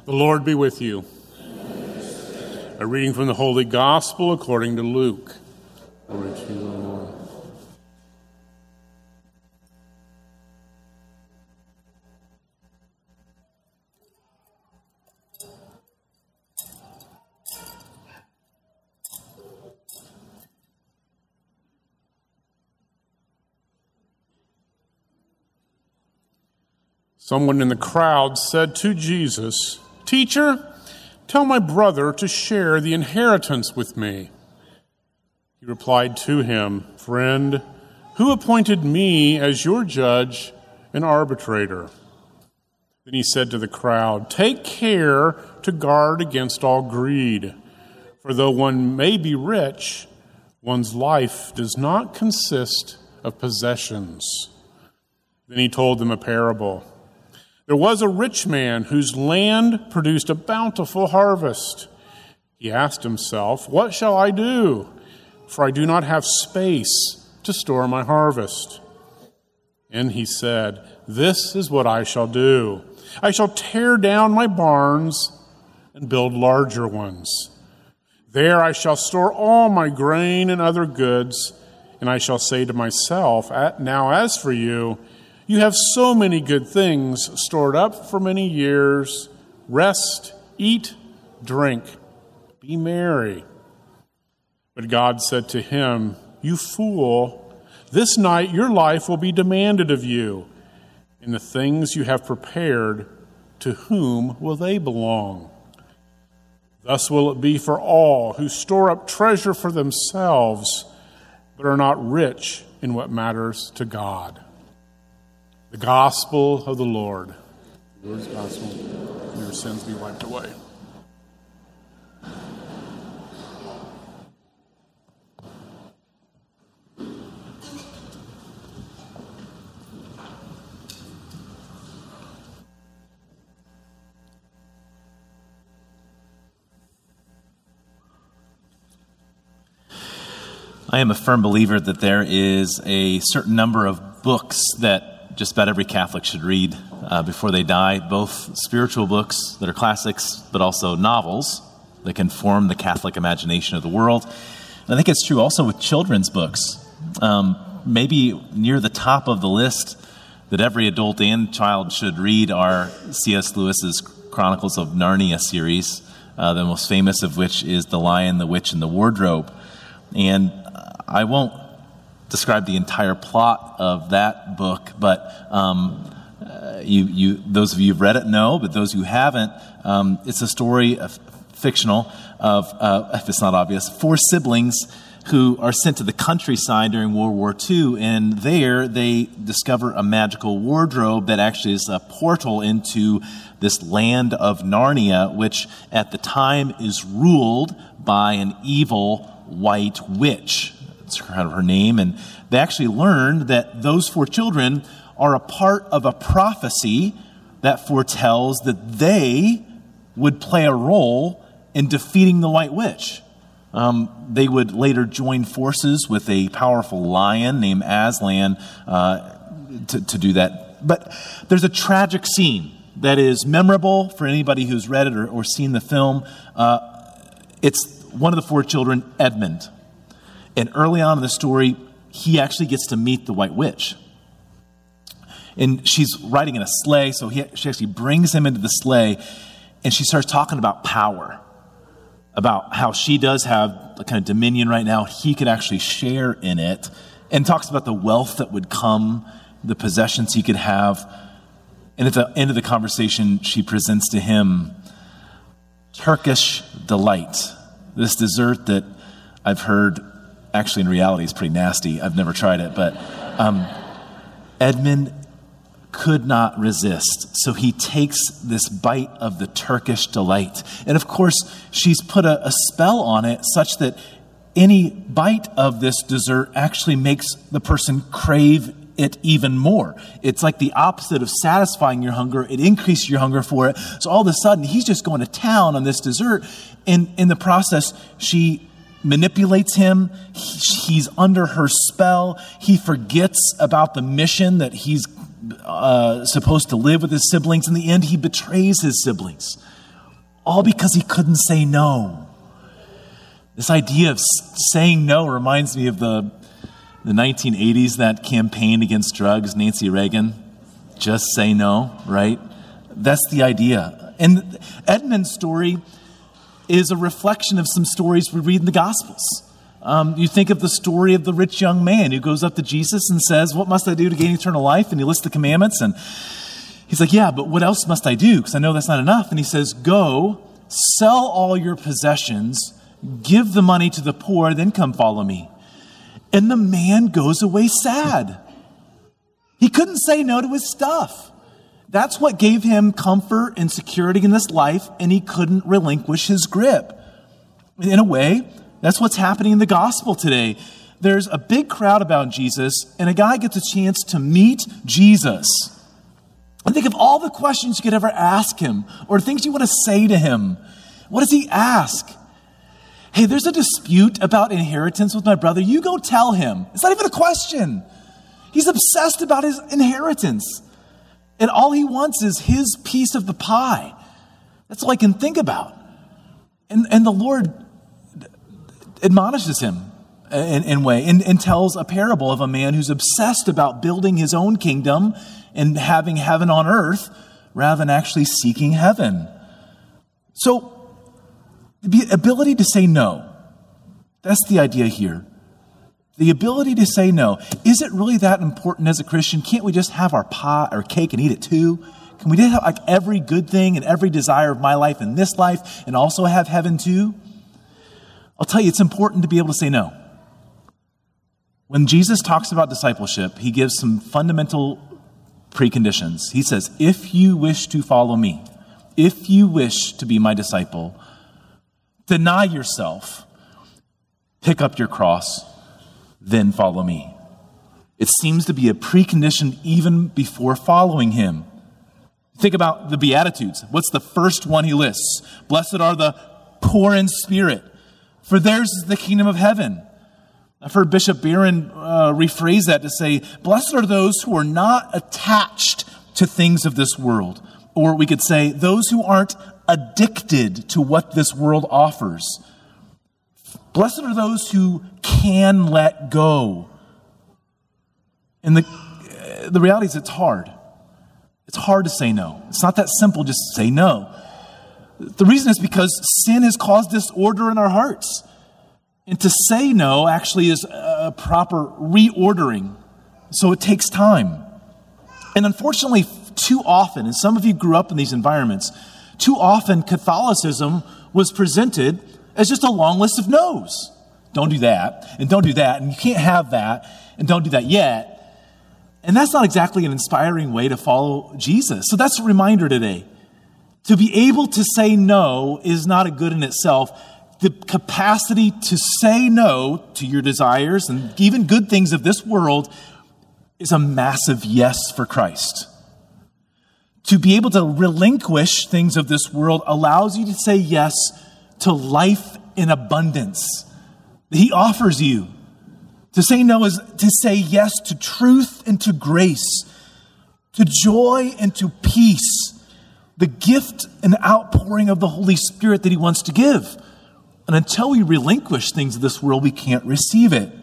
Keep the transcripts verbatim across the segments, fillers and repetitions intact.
The Lord be with you. A reading from the Holy Gospel according to Luke. Glory to you, Lord. Someone in the crowd said to Jesus, "Teacher, tell my brother to share the inheritance with me." He replied to him, "Friend, who appointed me as your judge and arbitrator?" Then he said to the crowd, "Take care to guard against all greed, for though one may be rich, one's life does not consist of possessions." Then he told them a parable. There was a rich man whose land produced a bountiful harvest. He asked himself, "What shall I do? For I do not have space to store my harvest." And he said, "This is what I shall do. I shall tear down my barns and build larger ones. There I shall store all my grain and other goods, and I shall say to myself, 'Now as for you, you have so many good things stored up for many years. Rest, eat, drink, be merry.' But God said to him, 'You fool, this night your life will be demanded of you, and the things you have prepared, to whom will they belong? Thus will it be for all who store up treasure for themselves, but are not rich in what matters to God.'" The Gospel of the Lord. The Lord's Gospel. May your sins be wiped away. I am a firm believer that there is a certain number of books that just about every Catholic should read uh, before they die, both spiritual books that are classics, but also novels that can form the Catholic imagination of the world. And I think it's true also with children's books. Um, maybe near the top of the list that every adult and child should read are C S Lewis's Chronicles of Narnia series, uh, the most famous of which is The Lion, the Witch, and the Wardrobe. And I won't describe the entire plot of that book, but um, uh, you, you, those of you who've read it know, but those who haven't, um, it's a story, of, fictional, of, uh, if it's not obvious, four siblings who are sent to the countryside during World War Two, and there they discover a magical wardrobe that actually is a portal into this land of Narnia, which at the time is ruled by an evil white witch. That's kind of her name. And they actually learned that those four children are a part of a prophecy that foretells that they would play a role in defeating the White Witch. Um, they would later join forces with a powerful lion named Aslan uh, to, to do that. But there's a tragic scene that is memorable for anybody who's read it or, or seen the film. Uh, it's one of the four children, Edmund. And early on in the story, he actually gets to meet the White Witch. And she's riding in a sleigh, so he, she actually brings him into the sleigh, and she starts talking about power, about how she does have a kind of dominion right now. He could actually share in it, and talks about the wealth that would come, the possessions he could have. And at the end of the conversation, she presents to him Turkish delight, this dessert that I've heard actually in reality is pretty nasty. I've never tried it, but um, Edmund could not resist. So he takes this bite of the Turkish delight. And of course, she's put a, a spell on it such that any bite of this dessert actually makes the person crave it even more. It's like the opposite of satisfying your hunger. It increases your hunger for it. So all of a sudden, he's just going to town on this dessert. And in the process, she manipulates him. He, he's under her spell. He forgets about the mission that he's uh, supposed to live with his siblings. In the end, he betrays his siblings. all because he couldn't say no. This idea of saying no reminds me of the, the nineteen eighties, that campaign against drugs, Nancy Reagan. Just say no, right? That's the idea. And Edmund's story is a reflection of some stories we read in the Gospels. Um, you think of the story of the rich young man who goes up to Jesus and says, what must I do to gain eternal life? And he lists the commandments. And he's like, yeah, but what else must I do? Because I know that's not enough. And he says, go, sell all your possessions, give the money to the poor, then come follow me. And the man goes away sad. He couldn't say no to his stuff. That's what gave him comfort and security in this life, and he couldn't relinquish his grip. In a way, that's what's happening in the gospel today. There's a big crowd about Jesus, and a guy gets a chance to meet Jesus. And think of all the questions you could ever ask him, or things you want to say to him. What does he ask? Hey, there's a dispute about inheritance with my brother. You go tell him. It's not even a question. He's obsessed about his inheritance. And all he wants is his piece of the pie. That's all I can think about. And, and the Lord admonishes him in, in way and, and tells a parable of a man who's obsessed about building his own kingdom and having heaven on earth rather than actually seeking heaven. So the ability to say no, that's the idea here. The ability to say no. Is it really that important as a Christian? Can't we just have our pie or cake and eat it too? Can we just have like every good thing and every desire of my life in this life and also have heaven too? I'll tell you, it's important to be able to say no. When Jesus talks about discipleship, he gives some fundamental preconditions. He says, if you wish to follow me, if you wish to be my disciple, deny yourself, pick up your cross, then follow me. It seems to be a precondition even before following him. Think about the Beatitudes. What's the first one he lists? Blessed are the poor in spirit, for theirs is the kingdom of heaven. I've heard Bishop Barron uh, rephrase that to say, blessed are those who are not attached to things of this world. Or we could say, those who aren't addicted to what this world offers. Blessed are those who can let go. And the, the reality is it's hard. It's hard to say no. It's not that simple, just say no. The reason is because sin has caused disorder in our hearts. And to say no actually is a proper reordering. So it takes time. And unfortunately, too often, and some of you grew up in these environments, too often Catholicism was presented as just a long list of no's. Don't do that, and don't do that, and you can't have that, and don't do that yet. And that's not exactly an inspiring way to follow Jesus. So that's a reminder today. To be able to say no is not a good in itself. The capacity to say no to your desires and even good things of this world is a massive yes for Christ. To be able to relinquish things of this world allows you to say yes to life in abundance that he offers you. To say no is to say yes to truth and to grace, to joy and to peace, the gift and outpouring of the Holy Spirit that he wants to give. And until we relinquish things of this world, we can't receive it.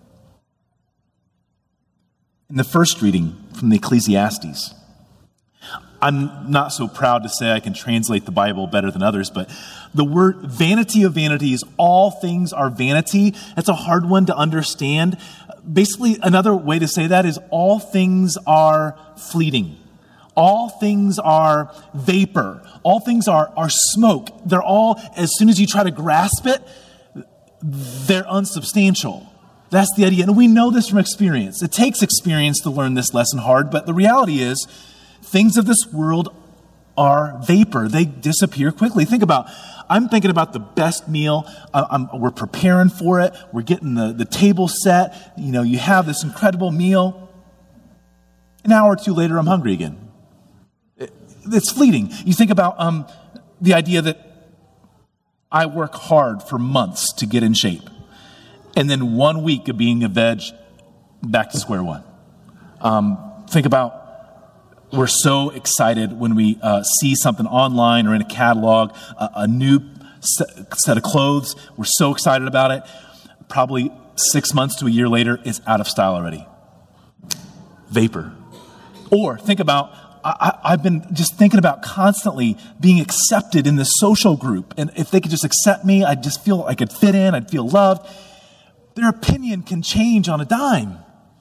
In the first reading from the Ecclesiastes, I'm not so proud to say I can translate the Bible better than others, but the word vanity of vanities, all things are vanity. That's a hard one to understand. Basically, another way to say that is all things are fleeting. All things are vapor. All things are, are smoke. They're all, as soon as you try to grasp it, they're unsubstantial. That's the idea. And we know this from experience. It takes experience to learn this lesson hard, but the reality is things of this world are vapor. They disappear quickly. Think about, I'm thinking about the best meal. I'm, we're preparing for it. We're getting the, the table set. You know, you have this incredible meal. An hour or two later, I'm hungry again. It, it's fleeting. You think about um, the idea that I work hard for months to get in shape. And then one week of being a veg, back to square one. Um, think about We're so excited when we uh, see something online or in a catalog, uh, a new set of clothes. We're so excited about it. Probably six months to a year later, it's out of style already. Vapor. Or think about, I, I've been just thinking about constantly being accepted in this social group. And if they could just accept me, I'd just feel I could fit in, I'd feel loved. Their opinion can change on a dime.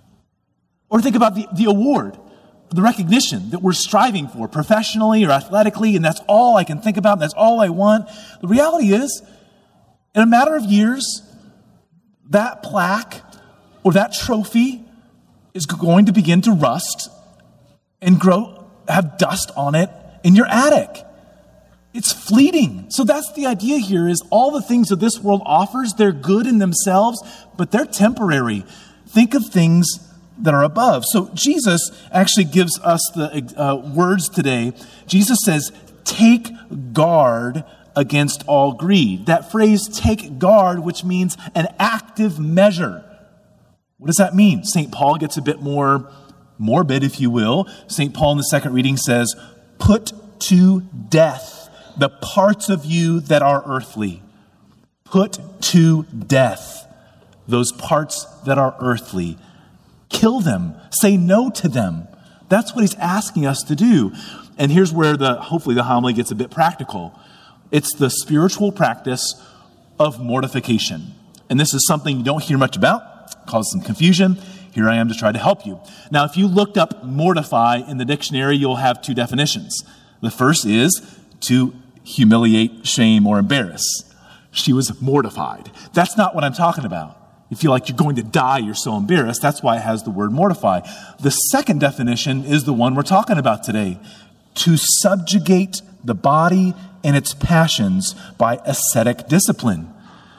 Or think about the, the award, the recognition that we're striving for professionally or athletically, and that's all I can think about, and that's all I want. The reality is, in a matter of years, that plaque or that trophy is going to begin to rust and grow, have dust on it in your attic. It's fleeting. So that's the idea here, is all the things that this world offers, they're good in themselves, but they're temporary. Think of things that are above. So Jesus actually gives us the uh, words today. Jesus says, take guard against all greed. That phrase, take guard, which means an active measure. What does that mean? Saint Paul gets a bit more morbid, if you will. Saint Paul in the second reading says, put to death the parts of you that are earthly. Put to death those parts that are earthly. Kill them. Say no to them. That's what he's asking us to do. And here's where the hopefully the homily gets a bit practical. It's the spiritual practice of mortification. And this is something you don't hear much about, causes some confusion. Here I am to try to help you. Now, if you looked up mortify in the dictionary, you'll have two definitions. The first is to humiliate, shame, or embarrass. She was mortified. That's not what I'm talking about. You feel like you're going to die, you're so embarrassed. That's why it has the word mortify. The second definition is the one we're talking about today. To subjugate the body and its passions by ascetic discipline.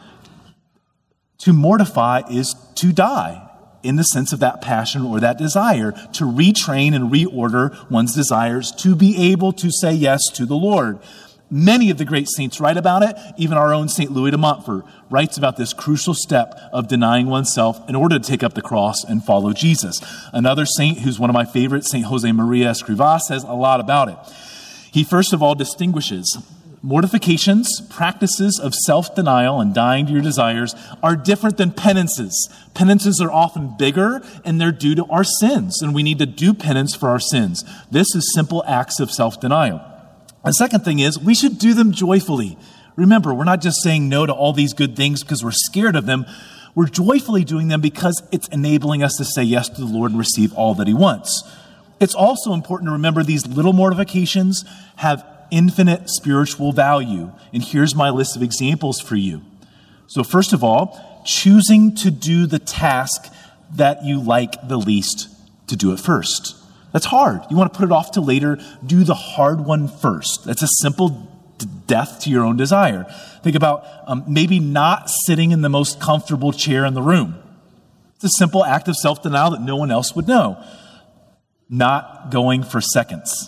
To mortify is to die in the sense of that passion or that desire. To retrain and reorder one's desires to be able to say yes to the Lord. Many of the great saints write about it. Even our own Saint Louis de Montfort writes about this crucial step of denying oneself in order to take up the cross and follow Jesus. Another saint who's one of my favorites, Saint Jose Maria Escrivá, says a lot about it. He first of all distinguishes mortifications, practices of self-denial and dying to your desires are different than penances. Penances are often bigger and they're due to our sins, and we need to do penance for our sins. This is simple acts of self-denial. The second thing is, we should do them joyfully. Remember, we're not just saying no to all these good things because we're scared of them. We're joyfully doing them because it's enabling us to say yes to the Lord and receive all that he wants. It's also important to remember these little mortifications have infinite spiritual value. And here's my list of examples for you. So first of all, choosing to do the task that you like the least, to do it first. That's hard. You want to put it off to later. Do the hard one first. That's a simple d- death to your own desire. Think about um, maybe not sitting in the most comfortable chair in the room. It's a simple act of self-denial that no one else would know. Not going for seconds.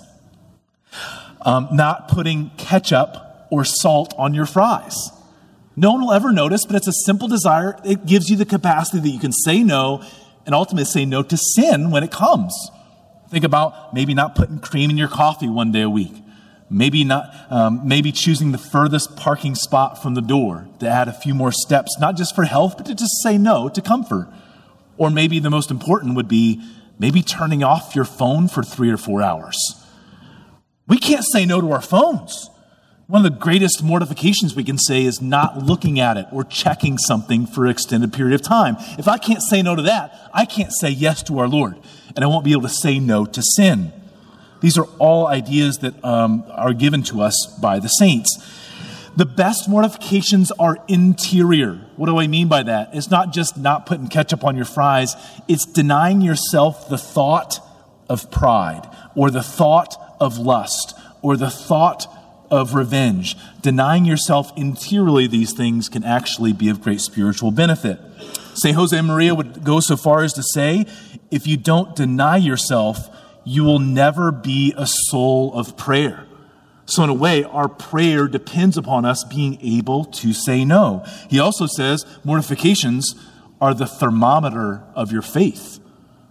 Um, not putting ketchup or salt on your fries. No one will ever notice, but it's a simple desire. It gives you the capacity that you can say no and ultimately say no to sin when it comes. Think about maybe not putting cream in your coffee one day a week. Maybe not. Um, maybe choosing the furthest parking spot from the door to add a few more steps, not just for health, but to just say no to comfort. Or maybe the most important would be maybe turning off your phone for three or four hours. We can't say no to our phones. One of the greatest mortifications we can say is not looking at it or checking something for an extended period of time. If I can't say no to that, I can't say yes to our Lord. And I won't be able to say no to sin. These are all ideas that um, are given to us by the saints. The best mortifications are interior. What do I mean by that? It's not just not putting ketchup on your fries. It's denying yourself the thought of pride or the thought of lust or the thought of revenge. Denying yourself interiorly these things can actually be of great spiritual benefit. Saint Jose Maria would go so far as to say, if you don't deny yourself, you will never be a soul of prayer. So in a way, our prayer depends upon us being able to say no. He also says mortifications are the thermometer of your faith.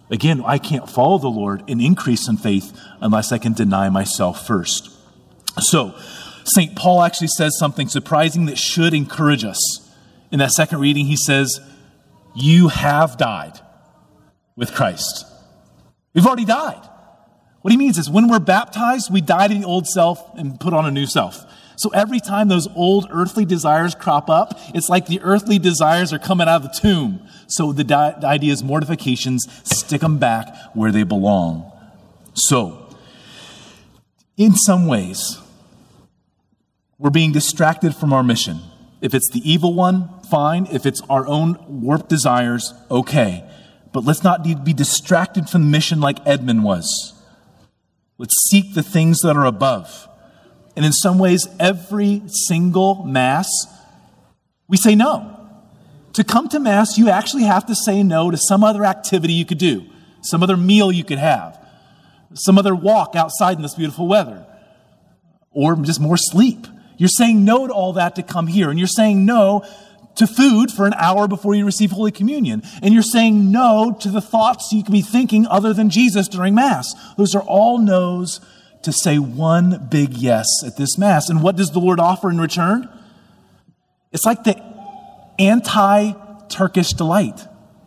Again, I can't follow the Lord and increase in faith unless I can deny myself first. So, Saint Paul actually says something surprising that should encourage us. In that second reading, he says, you have died with Christ. We've already died. What he means is when we're baptized, we die to the old self and put on a new self. So every time those old earthly desires crop up, it's like the earthly desires are coming out of the tomb. So the, di- the idea is mortifications, stick them back where they belong. So, in some ways, we're being distracted from our mission. If it's the evil one, fine. If it's our own warped desires, okay. But let's not be distracted from the mission like Edmund was. Let's seek the things that are above. And in some ways, every single Mass, we say no. To come to Mass, you actually have to say no to some other activity you could do, some other meal you could have, some other walk outside in this beautiful weather, or just more sleep. You're saying no to all that to come here, and you're saying no to food for an hour before you receive Holy Communion, and you're saying no to the thoughts you could be thinking other than Jesus during Mass. Those are all no's to say one big yes at this Mass. And what does the Lord offer in return? It's like the anti-Turkish delight.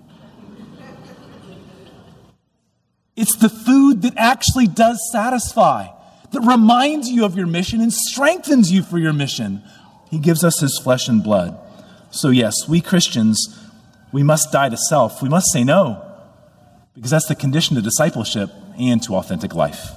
It's the food that actually does satisfy, that reminds you of your mission and strengthens you for your mission. He gives us his flesh and blood. So yes, we Christians, we must die to self. We must say no, because that's the condition to discipleship and to authentic life.